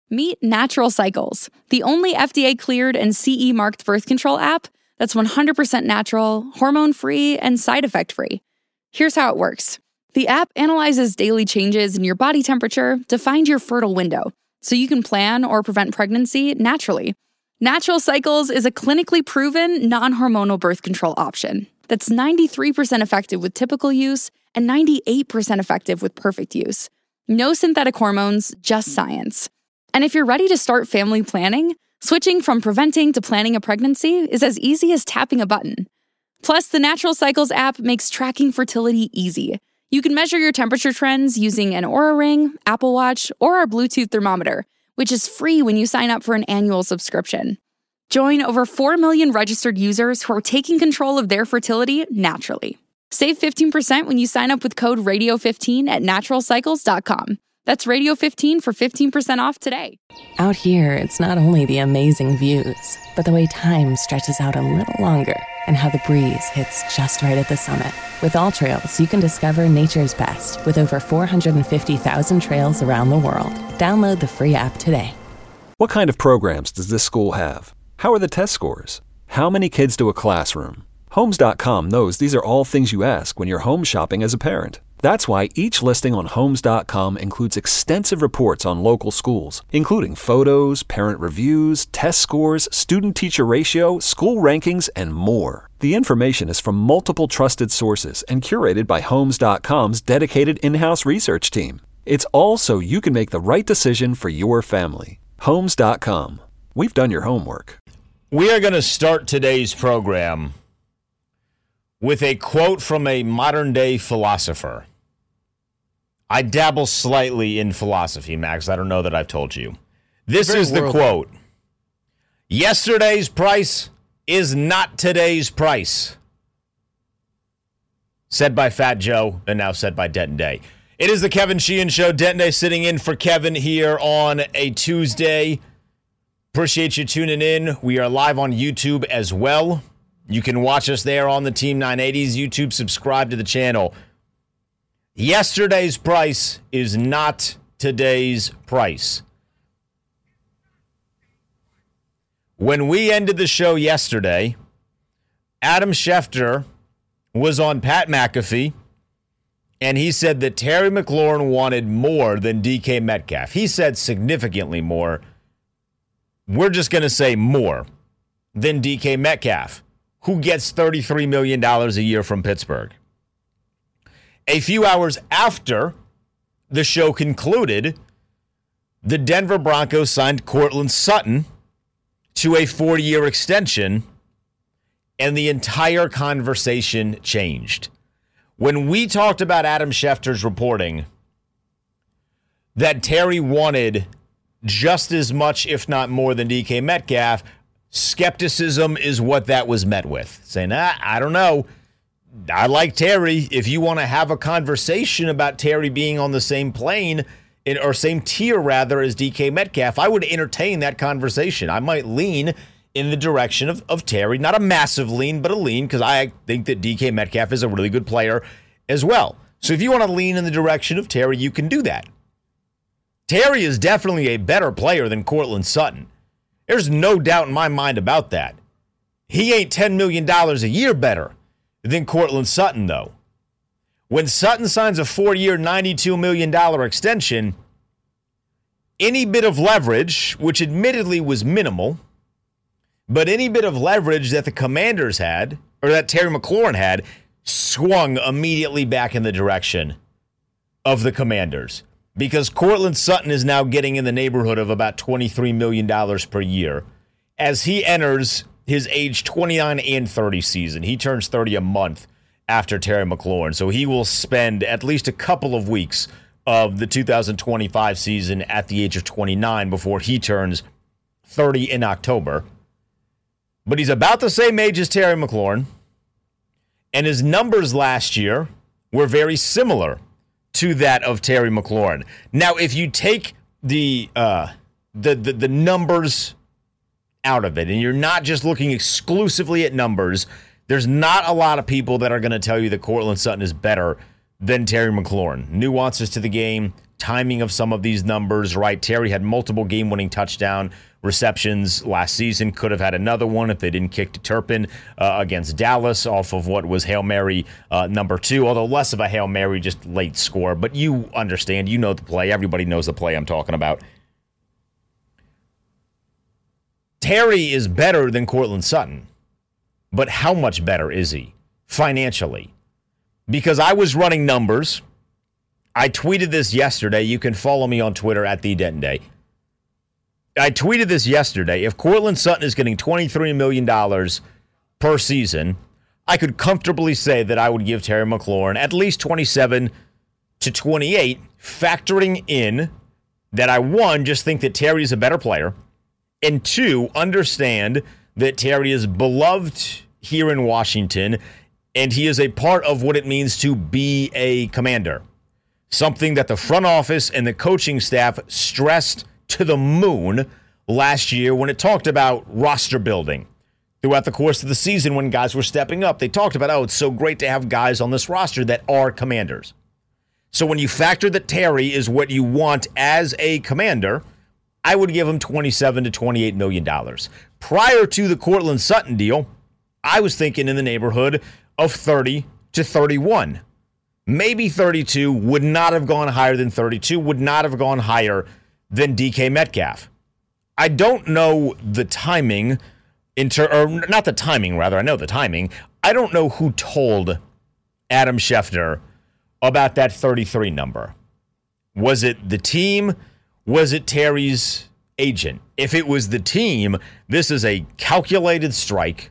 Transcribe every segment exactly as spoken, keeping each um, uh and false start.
Meet Natural Cycles, the only F D A-cleared and C E-marked birth control app that's one hundred percent natural, hormone-free, and side effect-free. Here's how it works. The app analyzes daily changes in your body temperature to find your fertile window, so you can plan or prevent pregnancy naturally. Natural Cycles is a clinically proven, non-hormonal birth control option that's ninety-three percent effective with typical use and ninety-eight percent effective with perfect use. No synthetic hormones, just science. And if you're ready to start family planning, switching from preventing to planning a pregnancy is as easy as tapping a button. Plus, the Natural Cycles app makes tracking fertility easy. You can measure your temperature trends using an Oura Ring, Apple Watch, or our Bluetooth thermometer, which is free when you sign up for an annual subscription. Join over four million registered users who are taking control of their fertility naturally. Save fifteen percent when you sign up with code radio fifteen at natural cycles dot com. That's radio fifteen for fifteen percent off today. Out here, it's not only the amazing views, but the way time stretches out a little longer and how the breeze hits just right at the summit. With AllTrails, you can discover nature's best with over four hundred fifty thousand trails around the world. Download the free app today. What kind of programs does this school have? How are the test scores? How many kids do a classroom? Homes dot com knows these are all things you ask when you're home shopping as a parent. That's why each listing on Homes dot com includes extensive reports on local schools, including photos, parent reviews, test scores, student-teacher ratio, school rankings, and more. The information is from multiple trusted sources and curated by Homes dot com's dedicated in-house research team. It's all so you can make the right decision for your family. Homes dot com. We've done your homework. We are going to start today's program with a quote from a modern-day philosopher. I dabble slightly in philosophy, Max. I don't know that I've told you. This is the quote. Yesterday's price is not today's price. Said by Fat Joe, and now said by Denton Day. It is the Kevin Sheehan Show. Denton Day sitting in for Kevin here on a Tuesday. Appreciate you tuning in. We are live on YouTube as well. You can watch us there on the Team nine eighty's YouTube. Subscribe to the channel. Yesterday's price is not today's price. When we ended the show yesterday, Adam Schefter was on Pat McAfee, and he said that Terry McLaurin wanted more than D K Metcalf. He said significantly more. We're just going to say more than D K Metcalf, who gets thirty-three million dollars a year from Pittsburgh. A few hours after the show concluded, the Denver Broncos signed Courtland Sutton to a four-year extension, and the entire conversation changed. When we talked about Adam Schefter's reporting that Terry wanted just as much, if not more, than D K Metcalf, skepticism is what that was met with. Saying, ah, I don't know. I like Terry. If you want to have a conversation about Terry being on the same plane, in, or same tier, rather, as D K Metcalf, I would entertain that conversation. I might lean in the direction of, of Terry. Not a massive lean, but a lean, because I think that D K Metcalf is a really good player as well. So if you want to lean in the direction of Terry, you can do that. Terry is definitely a better player than Courtland Sutton. There's no doubt in my mind about that. He ain't ten million dollars a year better than Courtland Sutton, though. When Sutton signs a four-year, ninety-two million dollars extension, any bit of leverage, which admittedly was minimal, but any bit of leverage that the Commanders had, or that Terry McLaurin had, swung immediately back in the direction of the Commanders. Because Courtland Sutton is now getting in the neighborhood of about twenty-three million dollars per year as he enters his age twenty-nine and thirty season. He turns thirty a month after Terry McLaurin. So he will spend at least a couple of weeks of the two thousand twenty-five season at the age of twenty-nine before he turns thirty in October. But he's about the same age as Terry McLaurin. And his numbers last year were very similar to that of Terry McLaurin. Now, if you take the, uh, the the the numbers out of it, and you're not just looking exclusively at numbers, there's not a lot of people that are going to tell you that Courtland Sutton is better than Terry McLaurin. Nuances to the game, timing of some of these numbers, right? Terry had multiple game-winning touchdown receptions last season. Could have had another one if they didn't kick to Turpin uh, against Dallas off of what was Hail Mary uh, number two, although less of a Hail Mary, just late score. But you understand. You know the play. Everybody knows the play I'm talking about. Terry is better than Courtland Sutton, but how much better is he financially? Because I was running numbers. I tweeted this yesterday. You can follow me on Twitter at the Denton Day. I tweeted this yesterday. If Courtland Sutton is getting twenty-three million dollars per season, I could comfortably say that I would give Terry McLaurin at least twenty-seven to twenty-eight, factoring in that I, one, just think that Terry is a better player, and two, understand that Terry is beloved here in Washington, and he is a part of what it means to be a Commander. Something that the front office and the coaching staff stressed to the moon last year when it talked about roster building. Throughout the course of the season when guys were stepping up, they talked about, oh, it's so great to have guys on this roster that are Commanders. So when you factor that Terry is what you want as a Commander, I would give him twenty-seven to twenty-eight million dollars. Prior to the Courtland Sutton deal, I was thinking in the neighborhood of thirty to thirty-one. Maybe thirty-two, would not have gone higher than thirty-two, would not have gone higher than D K Metcalf. I don't know the timing, in ter- or not the timing, rather, I know the timing. I don't know who told Adam Schefter about that thirty-three number. Was it the team? Was it Terry's agent? If it was the team, this is a calculated strike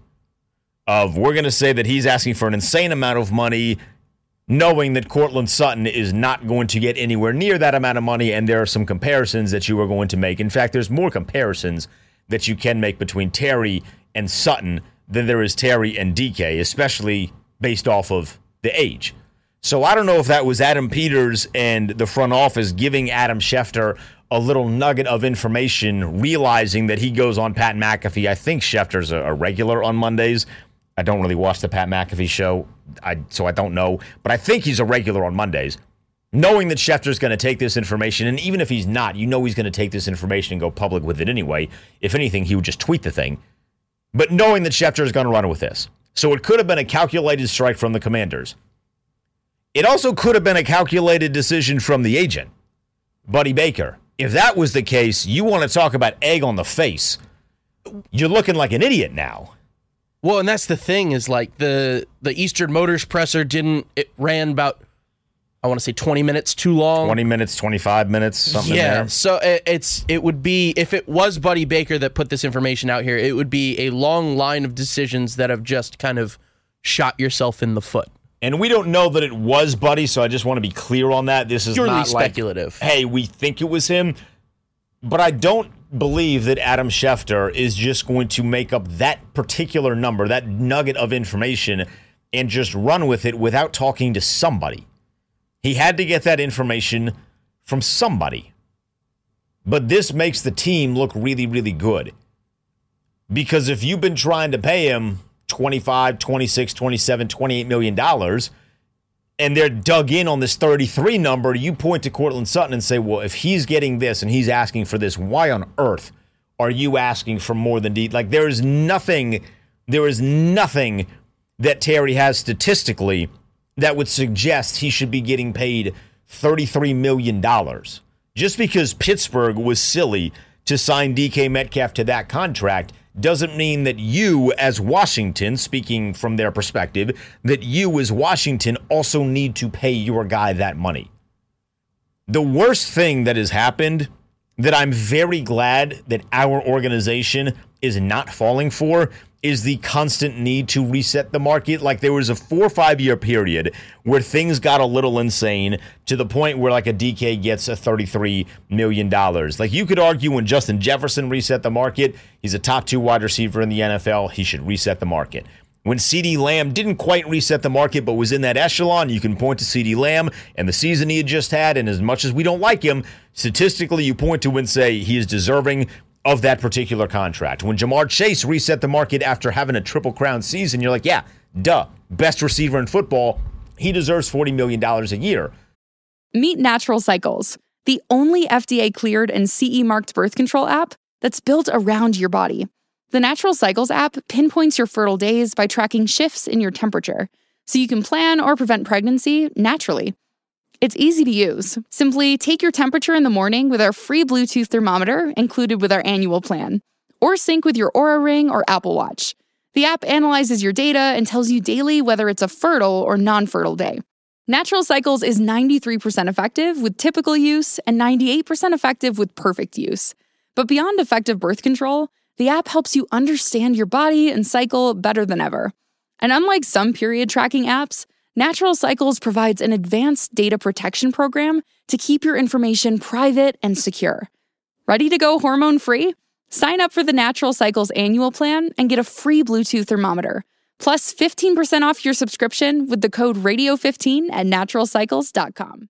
of, we're going to say that he's asking for an insane amount of money, knowing that Courtland Sutton is not going to get anywhere near that amount of money, and there are some comparisons that you are going to make. In fact, there's more comparisons that you can make between Terry and Sutton than there is Terry and D K, especially based off of the age. So I don't know if that was Adam Peters and the front office giving Adam Schefter a little nugget of information, realizing that he goes on Pat McAfee. I think Schefter's a, a regular on Mondays. I don't really watch the Pat McAfee show, I, so I don't know. But I think he's a regular on Mondays. Knowing that Schefter's going to take this information, and even if he's not, you know he's going to take this information and go public with it anyway. If anything, he would just tweet the thing. But knowing that Schefter is going to run with this. So it could have been a calculated strike from the Commanders. It also could have been a calculated decision from the agent, Buddy Baker. If that was the case, you want to talk about egg on the face. You're looking like an idiot now. Well, and that's the thing is like the the Eastern Motors presser didn't, it ran about, I want to say twenty minutes too long. twenty minutes, twenty-five minutes, something yeah, there. So it, it's it would be, if it was Buddy Baker that put this information out here, it would be a long line of decisions that have just kind of shot yourself in the foot. And we don't know that it was Buddy, so I just want to be clear on that. This is Purely not speculative. Like, hey, we think it was him. But I don't believe that Adam Schefter is just going to make up that particular number, that nugget of information, and just run with it without talking to somebody. He had to get that information from somebody. But this makes the team look really, really good. Because if you've been trying to pay him twenty-five, twenty-six, twenty-seven, twenty-eight million dollars, and they're dug in on this thirty-three number, you point to Courtland Sutton and say, well, if he's getting this and he's asking for this, why on earth are you asking for more than D? Like, there is nothing, there is nothing that Terry has statistically that would suggest he should be getting paid thirty-three million dollars. Just because Pittsburgh was silly to sign D K Metcalf to that contract doesn't mean that you as Washington, speaking from their perspective, that you as Washington also need to pay your guy that money. The worst thing that has happened that I'm very glad that our organization is not falling for is the constant need to reset the market. Like, there was a four or five year period where things got a little insane to the point where like a D K gets a thirty-three million dollars. Like, you could argue when Justin Jefferson reset the market, he's a top two wide receiver in the N F L, he should reset the market. When CeeDee Lamb didn't quite reset the market but was in that echelon, you can point to CeeDee Lamb and the season he had just had, and as much as we don't like him, statistically you point to and say he is deserving of that particular contract. When Jamar Chase reset the market after having a Triple Crown season, you're like, yeah, duh, best receiver in football, he deserves forty million dollars a year. Meet Natural Cycles, the only F D A-cleared and C E-marked birth control app that's built around your body. The Natural Cycles app pinpoints your fertile days by tracking shifts in your temperature, so you can plan or prevent pregnancy naturally. It's easy to use. Simply take your temperature in the morning with our free Bluetooth thermometer included with our annual plan, or sync with your Oura Ring or Apple Watch. The app analyzes your data and tells you daily whether it's a fertile or non-fertile day. Natural Cycles is ninety-three percent effective with typical use and ninety-eight percent effective with perfect use. But beyond effective birth control, the app helps you understand your body and cycle better than ever. And unlike some period tracking apps, Natural Cycles provides an advanced data protection program to keep your information private and secure. Ready to go hormone-free? Sign up for the Natural Cycles annual plan and get a free Bluetooth thermometer, plus fifteen percent off your subscription with the code radio fifteen at natural cycles dot com.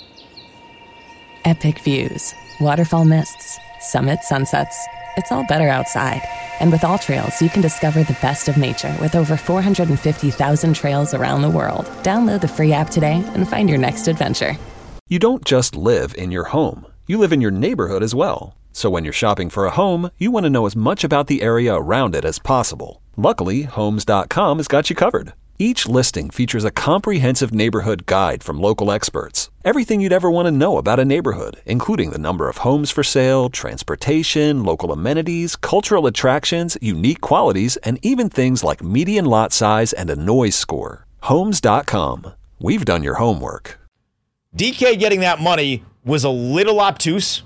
Epic views, waterfall mists, summit sunsets. It's all better outside. And with AllTrails, you can discover the best of nature with over four hundred fifty thousand trails around the world. Download the free app today and find your next adventure. You don't just live in your home. You live in your neighborhood as well. So when you're shopping for a home, you want to know as much about the area around it as possible. Luckily, Homes dot com has got you covered. Each listing features a comprehensive neighborhood guide from local experts. Everything you'd ever want to know about a neighborhood, including the number of homes for sale, transportation, local amenities, cultural attractions, unique qualities, and even things like median lot size and a noise score. Homes dot com. We've done your homework. D K getting that money was a little obtuse,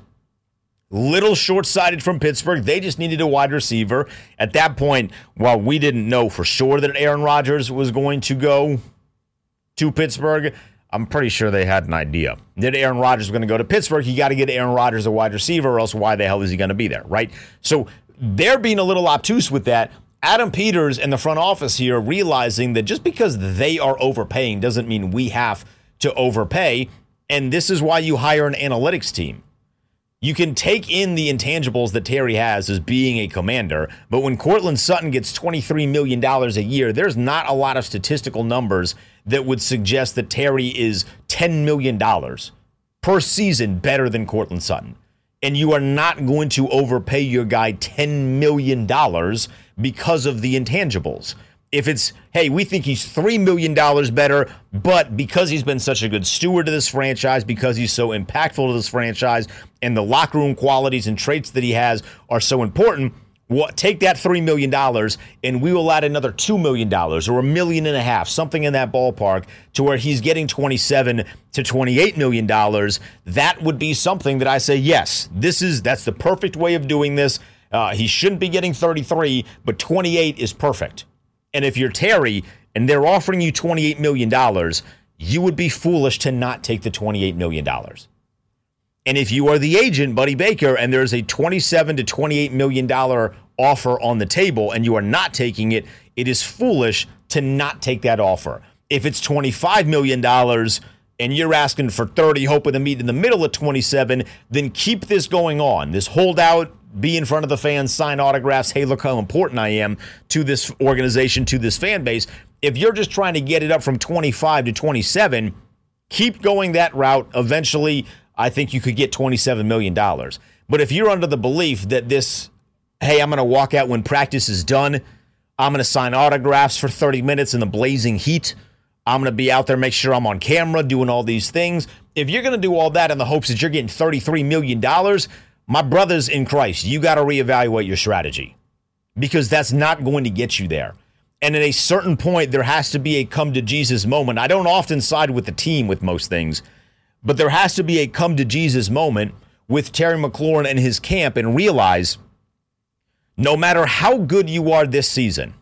little short-sighted from Pittsburgh. They just needed a wide receiver. At that point, while we didn't know for sure that Aaron Rodgers was going to go to Pittsburgh, I'm pretty sure they had an idea. That Aaron Rodgers was going to go to Pittsburgh, you got to get Aaron Rodgers a wide receiver, or else why the hell is he going to be there, right? So they're being a little obtuse with that. Adam Peters and the front office here realizing that just because they are overpaying doesn't mean we have to overpay. And this is why you hire an analytics team. You can take in the intangibles that Terry has as being a commander, but when Courtland Sutton gets twenty-three million dollars a year, there's not a lot of statistical numbers that would suggest that Terry is ten million dollars per season better than Courtland Sutton. And you are not going to overpay your guy ten million dollars because of the intangibles. If it's, hey, we think he's three million dollars better, but because he's been such a good steward to this franchise, because he's so impactful to this franchise, and the locker room qualities and traits that he has are so important, well, take that three million dollars and we will add another two million dollars or a million and a half, something in that ballpark, to where he's getting twenty-seven to twenty-eight million dollars. That would be something that I say, yes, this is that's the perfect way of doing this. Uh, he shouldn't be getting thirty-three, but twenty-eight is perfect. And if you're Terry and they're offering you twenty-eight million dollars, you would be foolish to not take the twenty-eight million dollars. And if you are the agent, Buddy Baker, and there's a twenty-seven to twenty-eight million dollars offer on the table and you are not taking it, it is foolish to not take that offer. If it's twenty-five million dollars and you're asking for thirty, hoping to meet in the middle of twenty-seven, then keep this going on. This holdout, be in front of the fans, sign autographs. Hey, look how important I am to this organization, to this fan base. If you're just trying to get it up from twenty-five to twenty-seven, keep going that route. Eventually, I think you could get twenty-seven million dollars. But if you're under the belief that this, hey, I'm going to walk out when practice is done, I'm going to sign autographs for thirty minutes in the blazing heat, I'm going to be out there, make sure I'm on camera, doing all these things. If you're going to do all that in the hopes that you're getting thirty-three million dollars, my brothers in Christ, you got to reevaluate your strategy, because that's not going to get you there. And at a certain point, there has to be a come to Jesus moment. I don't often side with the team with most things, but there has to be a come to Jesus moment with Terry McLaurin and his camp, and realize no matter how good you are this season,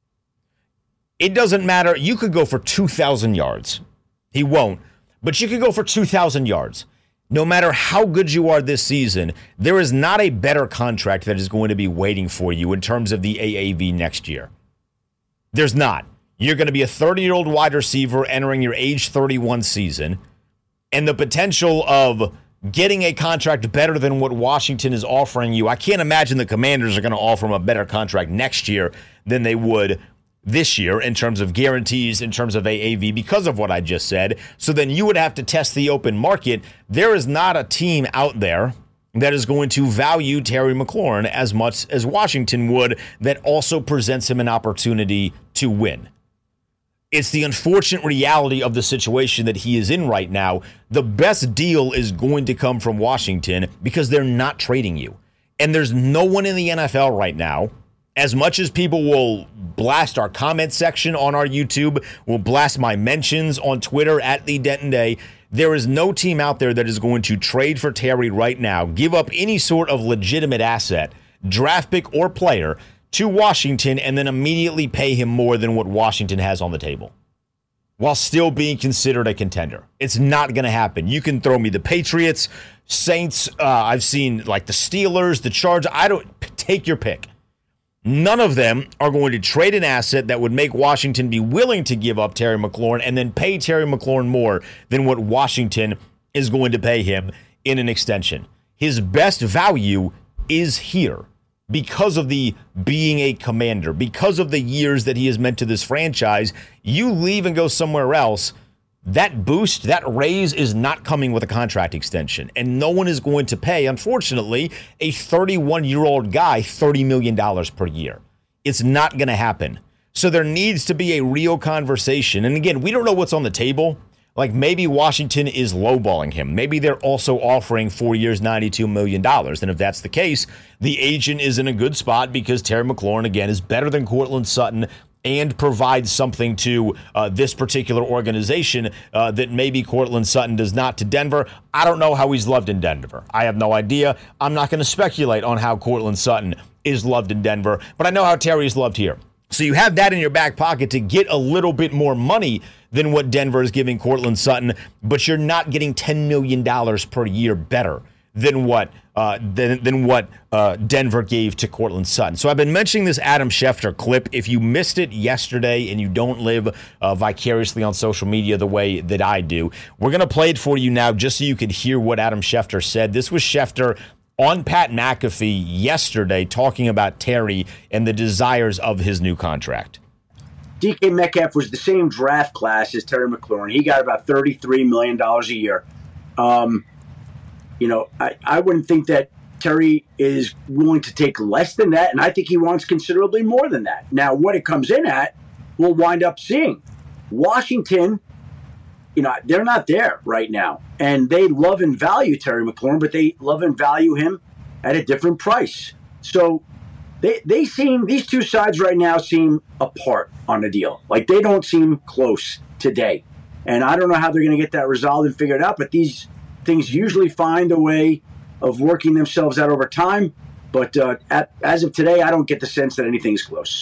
it doesn't matter. You could go for two thousand yards. He won't, but you could go for two thousand yards. No matter how good you are this season, there is not a better contract that is going to be waiting for you in terms of the A A V next year. There's not. You're going to be a thirty-year-old wide receiver entering your age thirty-one season, and the potential of getting a contract better than what Washington is offering you. I can't imagine the Commanders are going to offer him a better contract next year than they would this year in terms of guarantees, in terms of A A V, because of what I just said. So then you would have to test the open market. There is not a team out there that is going to value Terry McLaurin as much as Washington would, that also presents him an opportunity to win. It's the unfortunate reality of the situation that he is in right now. The best deal is going to come from Washington because they're not trading you. And there's no one in the N F L right now, as much as people will blast our comment section on our YouTube, will blast my mentions on Twitter at the Denton Day, there is no team out there that is going to trade for Terry right now, give up any sort of legitimate asset, draft pick or player, to Washington and then immediately pay him more than what Washington has on the table, while still being considered a contender. It's not going to happen. You can throw me the Patriots, Saints, uh, I've seen like the Steelers, the Chargers. I don't, take your pick. None of them are going to trade an asset that would make Washington be willing to give up Terry McLaurin and then pay Terry McLaurin more than what Washington is going to pay him in an extension. His best value is here because of the being a Commander, because of the years that he has meant to this franchise. You leave and go somewhere else, that boost, that raise is not coming with a contract extension. And no one is going to pay, unfortunately, a thirty-one-year-old guy thirty million dollars per year. It's not going to happen. So there needs to be a real conversation. And again, we don't know what's on the table. Like maybe Washington is lowballing him. Maybe they're also offering four years, ninety-two million dollars. And if that's the case, the agent is in a good spot because Terry McLaurin, again, is better than Courtland Sutton and provides something to uh, this particular organization uh, that maybe Courtland Sutton does not to Denver. I don't know how he's loved in Denver. I have no idea. I'm not going to speculate on how Courtland Sutton is loved in Denver, but I know how Terry is loved here. So you have that in your back pocket to get a little bit more money than what Denver is giving Courtland Sutton, but you're not getting ten million dollars per year better than what uh, than, than what uh, Denver gave to Courtland Sutton. So I've been mentioning this Adam Schefter clip. If you missed it yesterday and you don't live uh, vicariously on social media the way that I do, we're going to play it for you now just so you could hear what Adam Schefter said. This was Schefter on Pat McAfee yesterday talking about Terry and the desires of his new contract. D K Metcalf was the same draft class as Terry McLaurin. He got about thirty-three million dollars a year. Um, you know, I, I wouldn't think that Terry is willing to take less than that, and I think he wants considerably more than that. Now, what it comes in at, we'll wind up seeing. Washington, you know, they're not there right now, and they love and value Terry McLaurin, but they love and value him at a different price. So they they seem, these two sides right now seem apart on the deal. Like, they don't seem close today. And I don't know how they're going to get that resolved and figured out, but these things usually find a way of working themselves out over time. But uh, at, as of today, I don't get the sense that anything's close.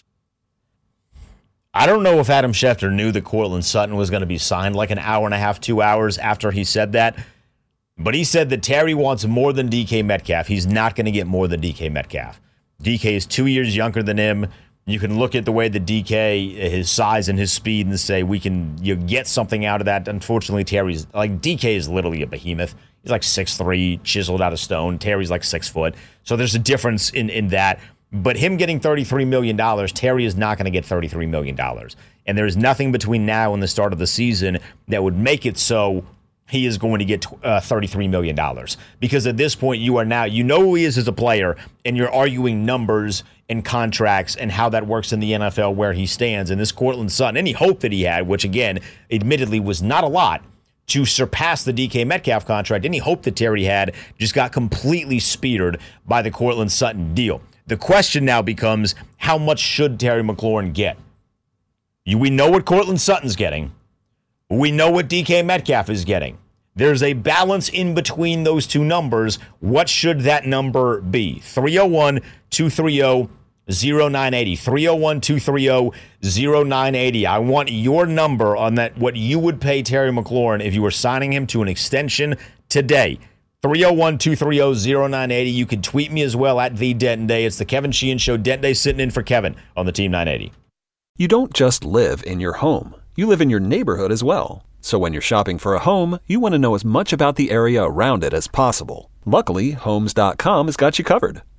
I don't know if Adam Schefter knew that Courtland Sutton was going to be signed like an hour and a half, two hours after he said that. But he said that Terry wants more than D K Metcalf. He's not going to get more than D K Metcalf. D K is two years younger than him. You can look at the way that D K, his size and his speed, and say we can you get something out of that. Unfortunately, Terry's like D K is literally a behemoth. He's like six three, chiseled out of stone. Terry's like six foot. So there's a difference in, in that. But him getting thirty-three million dollars, Terry is not going to get thirty-three million dollars. And there's nothing between now and the start of the season that would make it so he is going to get uh, thirty-three million dollars. Because at this point, you are now, you know who he is as a player, and you're arguing numbers and contracts and how that works in the N F L where he stands. And this Courtland Sutton, any hope that he had, which again, admittedly was not a lot, to surpass the D K Metcalf contract, any hope that Terry had just got completely speared by the Courtland Sutton deal. The question now becomes, how much should Terry McLaurin get? You, we know what Courtland Sutton's getting. We know what D K Metcalf is getting. There's a balance in between those two numbers. What should that number be? three oh one, two three oh, oh nine eight oh. three oh one, two three oh, oh nine eight oh. I want your number on that, what you would pay Terry McLaurin if you were signing him to an extension today. three oh one, two three oh, oh nine eight oh. You can tweet me as well at the Denton Day. It's the Kevin Sheehan Show. Denton Day sitting in for Kevin on the Team nine eighty. You don't just live in your home. You live in your neighborhood as well. So when you're shopping for a home, you want to know as much about the area around it as possible. Luckily, Homes dot com has got you covered.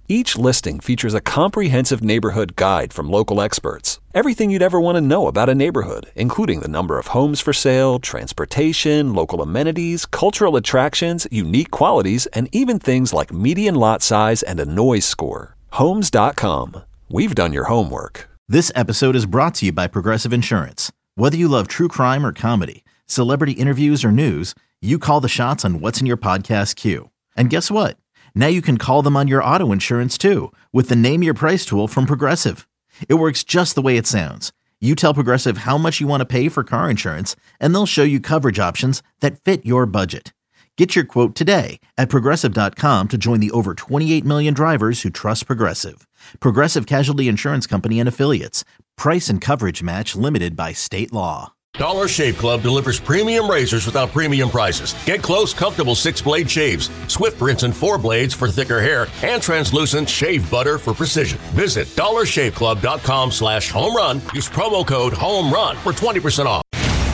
Each listing features a comprehensive neighborhood guide from local experts. Everything you'd ever want to know about a neighborhood, including the number of homes for sale, transportation, local amenities, cultural attractions, unique qualities, and even things like median lot size and a noise score. Homes dot com. We've done your homework. This episode is brought to you by Progressive Insurance. Whether you love true crime or comedy, celebrity interviews or news, you call the shots on what's in your podcast queue. And guess what? Now you can call them on your auto insurance too with the Name Your Price tool from Progressive. It works just the way it sounds. You tell Progressive how much you want to pay for car insurance, and they'll show you coverage options that fit your budget. Get your quote today at Progressive dot com to join the over twenty-eight million drivers who trust Progressive. Progressive Casualty Insurance Company and Affiliates. Price and coverage match limited by state law. Dollar Shave Club delivers premium razors without premium prices. Get close, comfortable six-blade shaves, swift rinse and four blades for thicker hair, and translucent shave butter for precision. Visit dollar shave club dot com slash home run. Use promo code HOMERUN for twenty percent off.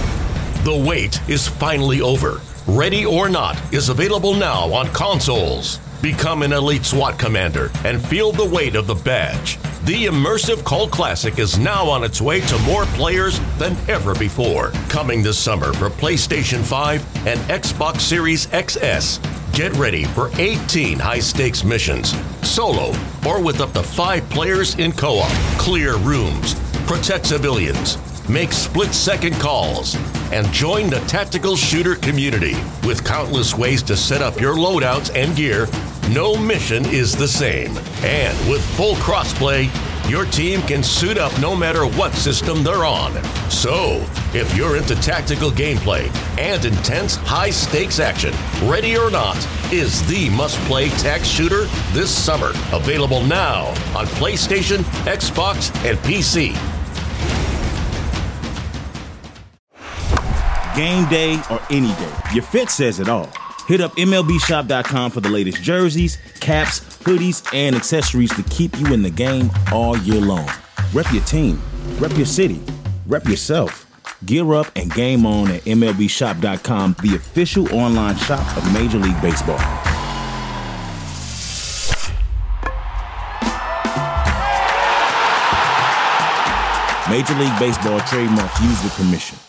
The wait is finally over. Ready or Not is available now on consoles. Become an elite SWAT commander and feel the weight of the badge. The immersive cult classic is now on its way to more players than ever before. Coming this summer for PlayStation five and Xbox Series X S. Get ready for eighteen high-stakes missions, solo or with up to five players in co-op. Clear rooms, protect civilians, make split-second calls, and join the tactical shooter community. With countless ways to set up your loadouts and gear, no mission is the same. And with full crossplay, your team can suit up no matter what system they're on. So, if you're into tactical gameplay and intense high-stakes action, Ready or Not is the must-play tac shooter this summer. Available now on PlayStation, Xbox, and P C. Game day or any day, your fit says it all. Hit up M L B shop dot com for the latest jerseys, caps, hoodies, and accessories to keep you in the game all year long. Rep your team, rep your city, rep yourself. Gear up and game on at M L B shop dot com, the official online shop of Major League Baseball. Major League Baseball trademarks used with permission.